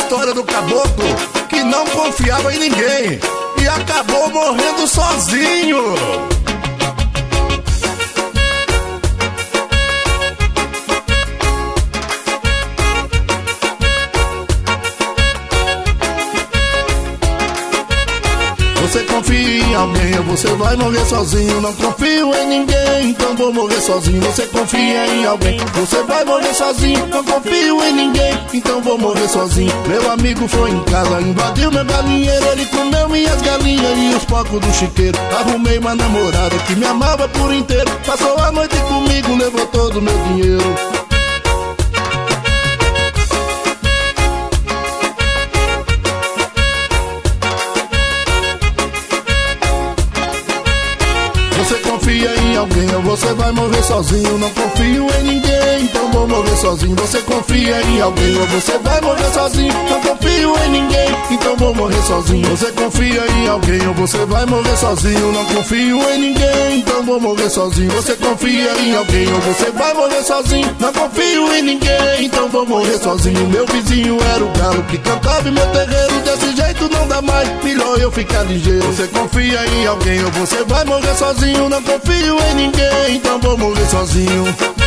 história do caboclo que não confiava em ninguém e acabou morrendo sozinho. Você confia em alguém ou você vai morrer sozinho. Não confio em ninguém, então vou morrer sozinho. Você confia em alguém, você vai morrer sozinho. Não confio em ninguém, então vou morrer sozinho. Meu amigo foi em casa, invadiu meu galinheiro. Ele comeu minhas galinhas e os porcos do chiqueiro. Arrumei uma namorada que me amava por inteiro. Passou a noite comigo, levou todo o meu dinheiro. Você confia em alguém ou você vai morrer sozinho. Não confio em ninguém, então vou morrer sozinho. Você confia em alguém ou você vai morrer sozinho. Não confio em ninguém, então vou morrer sozinho. Você confia em alguém ou você vai morrer sozinho. Não confio em ninguém, então vou morrer sozinho. Você confia em alguém ou você vai morrer sozinho. Não confio em ninguém, então vou morrer sozinho. Meu vizinho era o galo que cantava em meu terreiro. Desse jeito não dá mais, melhor eu ficar ligeiro. Você confia em alguém ou você vai morrer sozinho. Não confio em ninguém, então vou morrer sozinho.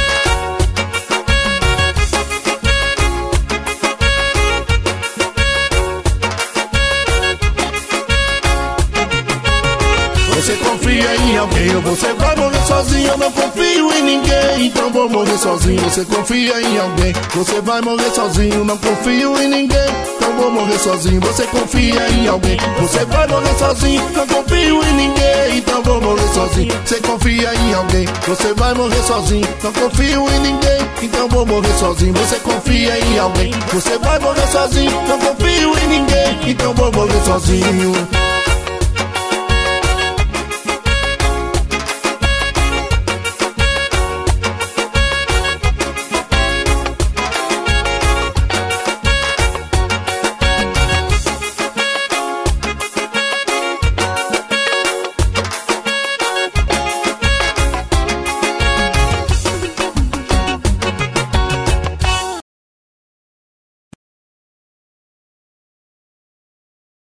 Você confia em alguém ou você vai morrer sozinho. Eu não confio em ninguém, então vou morrer sozinho. Você confia em alguém, você vai morrer sozinho. Não confio em ninguém, então vou morrer sozinho. Você confia em alguém, você vai morrer sozinho. Não confio em ninguém, então vou morrer sozinho. Você confia em alguém, você vai morrer sozinho. Não confio em ninguém, então vou morrer sozinho. Você confia em alguém, você vai morrer sozinho. Não confio em ninguém, então vou morrer sozinho.